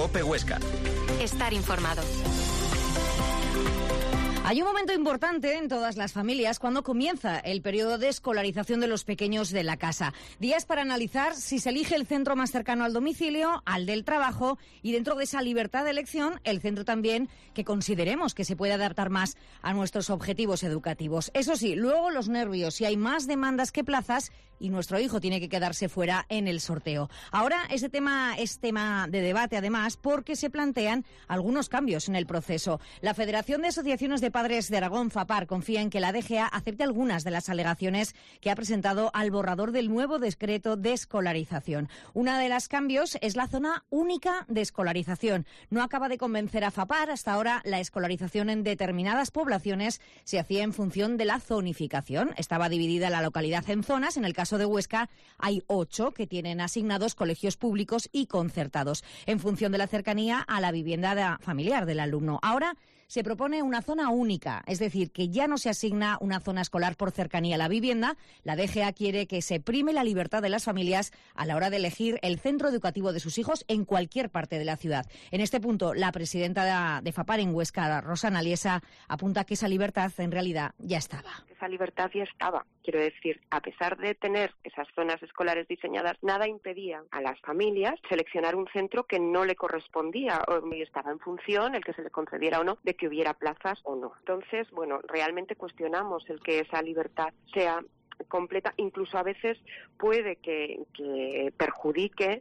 COPE Huesca. Estar informado. Hay un momento importante en todas las familias cuando comienza el periodo de escolarización de los pequeños de la casa. Días para analizar si se elige el centro más cercano al domicilio, al del trabajo, y dentro de esa libertad de elección, el centro también que consideremos que se puede adaptar más a nuestros objetivos educativos. Eso sí, luego los nervios, si hay más demandas que plazas y nuestro hijo tiene que quedarse fuera en el sorteo. Ahora ese tema es tema de debate, además, porque se plantean algunos cambios en el proceso. La Federación de Asociaciones de Padres de Aragón, FAPAR, confía en que la DGA acepte algunas de las alegaciones que ha presentado al borrador del nuevo decreto de escolarización. Una de los cambios es la zona única de escolarización. No acaba de convencer a FAPAR. Hasta ahora la escolarización en determinadas poblaciones se hacía en función de la zonificación. Estaba dividida la localidad en zonas. En el caso de Huesca hay 8 que tienen asignados colegios públicos y concertados en función de la cercanía a la vivienda familiar del alumno. Ahora se propone una zona única, es decir, que ya no se asigna una zona escolar por cercanía a la vivienda. La DGA quiere que se prime la libertad de las familias a la hora de elegir el centro educativo de sus hijos en cualquier parte de la ciudad. En este punto, la presidenta de FAPAR en Huesca, Rosana Liesa, apunta que esa libertad en realidad ya estaba. Esa libertad ya estaba. Quiero decir, a pesar de tener esas zonas escolares diseñadas, nada impedía a las familias seleccionar un centro que no le correspondía o estaba en función, el que se le concediera o no, de que hubiera plazas o no. Entonces, bueno, realmente cuestionamos el que esa libertad sea completa, incluso a veces puede que perjudique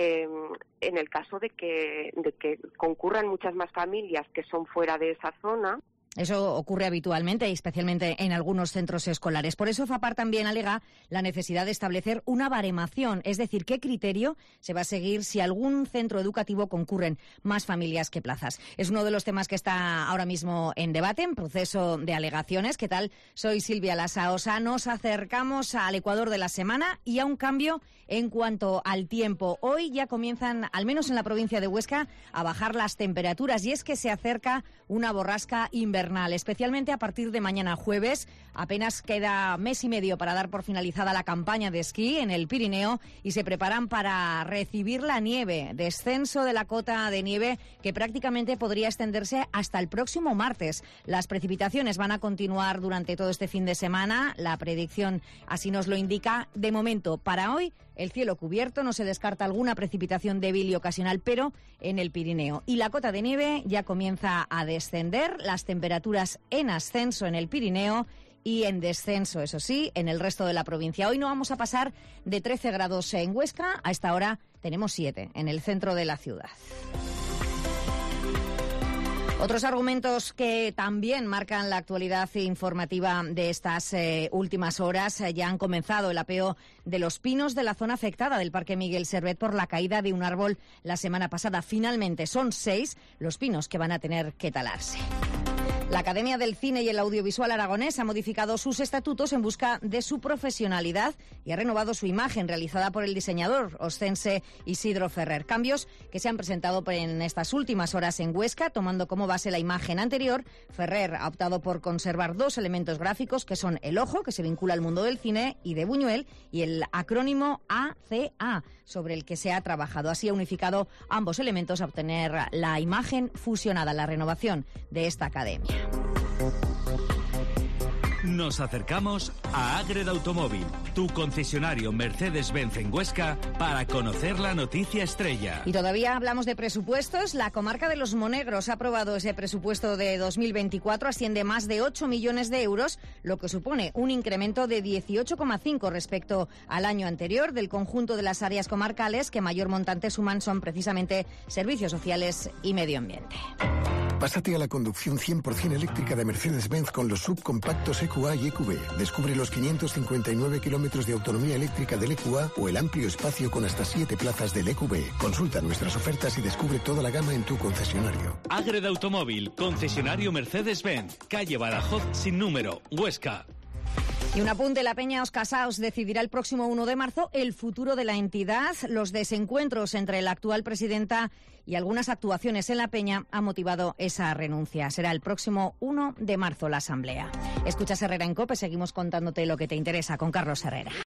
en el caso de que concurran muchas más familias que son fuera de esa zona. Eso ocurre habitualmente, especialmente en algunos centros escolares. Por eso FAPAR también alega la necesidad de establecer una baremación, es decir, qué criterio se va a seguir si algún centro educativo concurren más familias que plazas. Es uno de los temas que está ahora mismo en debate, en proceso de alegaciones. ¿Qué tal? Soy Silvia Lasaosa. Nos acercamos al Ecuador de la semana y a un cambio en cuanto al tiempo. Hoy ya comienzan, al menos en la provincia de Huesca, a bajar las temperaturas, y es que se acerca una borrasca invernal, especialmente a partir de mañana jueves. Apenas queda mes y medio para dar por finalizada la campaña de esquí en el Pirineo y se preparan para recibir la nieve, descenso de la cota de nieve que prácticamente podría extenderse hasta el próximo martes. Las precipitaciones van a continuar durante todo este fin de semana, la predicción así nos lo indica. De momento, para hoy, el cielo cubierto, no se descarta alguna precipitación débil y ocasional, pero en el Pirineo. Y la cota de nieve ya comienza a descender, las temperaturas en ascenso en el Pirineo y en descenso, eso sí, en el resto de la provincia. Hoy no vamos a pasar de 13 grados en Huesca, a esta hora tenemos 7 en el centro de la ciudad. Otros argumentos que también marcan la actualidad informativa de estas últimas horas. Ya han comenzado el apeo de los pinos de la zona afectada del Parque Miguel Servet por la caída de un árbol la semana pasada. Finalmente son 6 los pinos que van a tener que talarse. La Academia del Cine y el Audiovisual Aragonés ha modificado sus estatutos en busca de su profesionalidad y ha renovado su imagen, realizada por el diseñador oscense Isidro Ferrer. Cambios que se han presentado en estas últimas horas en Huesca, tomando como base la imagen anterior. Ferrer ha optado por conservar 2 elementos gráficos, que son el ojo, que se vincula al mundo del cine y de Buñuel, y el acrónimo ACA, sobre el que se ha trabajado. Así ha unificado ambos elementos a obtener la imagen fusionada, la renovación de esta academia. Nos acercamos a Ágreda Automóvil, tu concesionario Mercedes-Benz en Huesca, para conocer la noticia estrella. Y todavía hablamos de presupuestos. La comarca de Los Monegros ha aprobado ese presupuesto de 2024, asciende más de 8 millones de euros, lo que supone un incremento de 18,5 respecto al año anterior. Del conjunto de las áreas comarcales que mayor montante suman son precisamente servicios sociales y medio ambiente. Pásate a la conducción 100% eléctrica de Mercedes-Benz con los subcompactos EQA y EQB. Descubre los 559 kilómetros de autonomía eléctrica del EQA o el amplio espacio con hasta 7 plazas del EQB. Consulta nuestras ofertas y descubre toda la gama en tu concesionario. Ágreda Automóvil, concesionario Mercedes-Benz, calle Badajoz sin número, Huesca. Y un apunte, la Peña Os Casaos decidirá el próximo 1 de marzo el futuro de la entidad. Los desencuentros entre la actual presidenta y algunas actuaciones en la Peña han motivado esa renuncia. Será el próximo 1 de marzo la asamblea. Escuchas Herrera en COPE, seguimos contándote lo que te interesa con Carlos Herrera.